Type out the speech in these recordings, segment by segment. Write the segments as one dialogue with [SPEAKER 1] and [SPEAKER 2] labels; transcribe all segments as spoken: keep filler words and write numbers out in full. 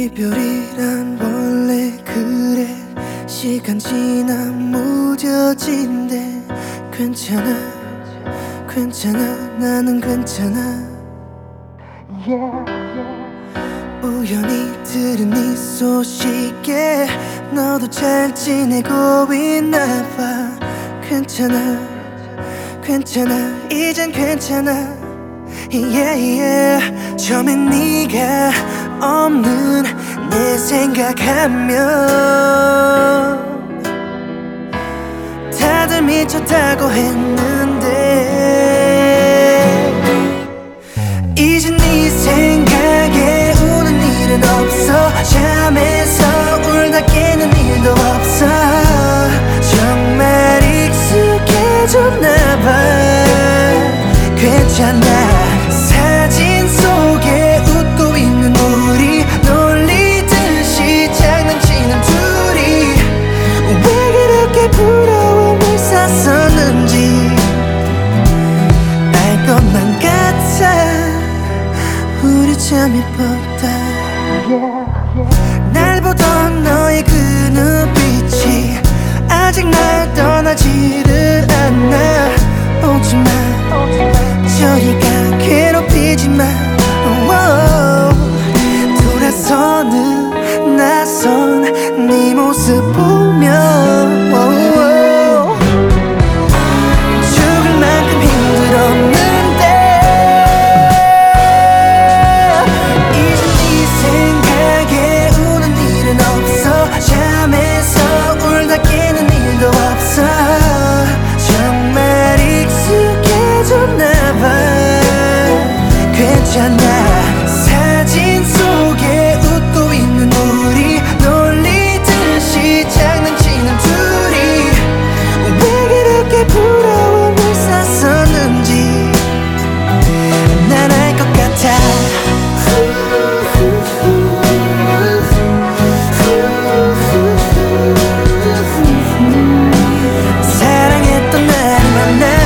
[SPEAKER 1] 이별이란 원래 그래. 시간 지나 무뎌진대. 괜찮아 괜찮아 나는 괜찮아. yeah, yeah. 우연히 들은 이 소식에 너도 잘 지내고 있나 봐. 괜찮아 괜찮아 이젠 괜찮아. yeah, yeah. 처음엔 네가 없는 내 생각하면 다들 미쳤다고 했는데 이제 네 생각에 우는 일은 없어. 잠에서 울다 깨는 일도 없어. 정말 익숙해졌나봐. 괜찮아. 사진 속에 웃고 있는 우리 놀리듯이 장난치는 둘이 왜 그렇게 부러움을 샀었는지 알 것만 같아. 우리 참 예뻤다. yeah, yeah. 날 보던 너의 그 눈빛이 아직 날 떠나지를 않아. 오지마 저리가 괴롭히지마. 돌아서는 낯선 네 모습 보면 죽을 만큼 힘들었는데 이제 네 생각에 우는 일은 없어. 잠에서 울다 깨는 일도 없어. 정말 익숙해졌나봐. 괜찮아. 사진 속에 웃고 있는 우리 놀리듯이 장난치는 둘이 왜 그렇게 부러움을 샀었는지 난 알 것 같아. 사랑했던 날이 많아.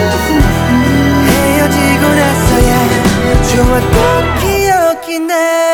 [SPEAKER 1] 좋았던 기억이 나.